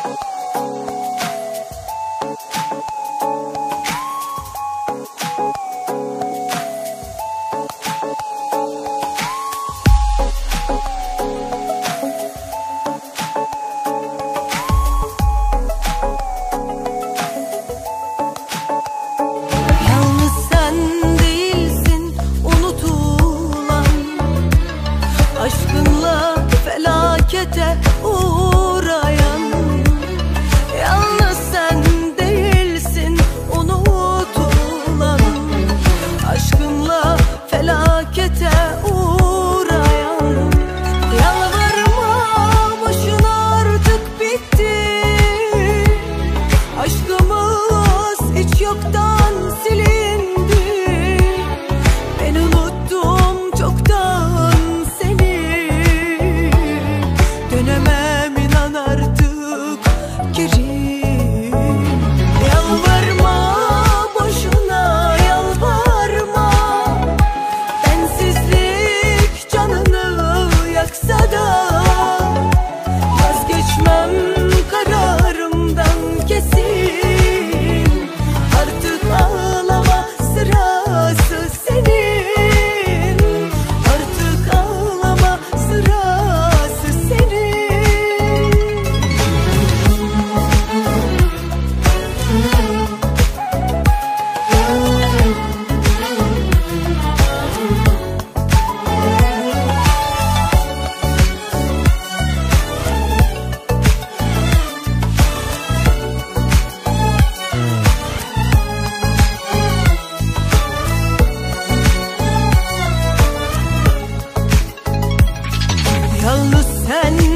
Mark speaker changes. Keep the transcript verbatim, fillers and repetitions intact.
Speaker 1: Aşkınla felakete uğrayan, yalnız sen değilsin unutulan. Aşkınla felakete uğrayan, yalvarma boşuna artık bitti. Aşkımız hiç yoktan silindi. Ben unuttum çoktan seni. Dönemem inan artık geri. Yalvarma boşuna, yalvarma. Bensizlik canını yaksa da vazgeçmem kararımdan kesin. Artık ağlama sırası senin. Artık ağlama sırası senin. Yalnız sen